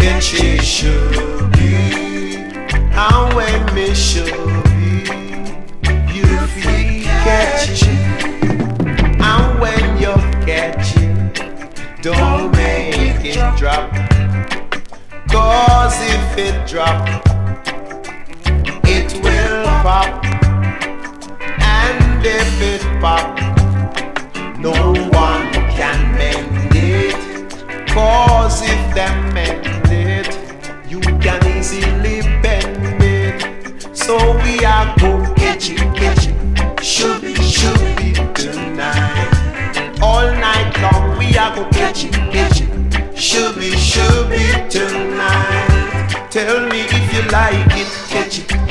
catch it, should be. And when me should be, you feel catch it. And when you catch it, don't make it drop. Cause if it drop, it will pop. And if it pop, no one can mend it. Cause if them mend it, you can easily bend it. So we are go catch it, should be tonight. All night long we are go catch it, should be tonight. Tell me if you like it, catch it.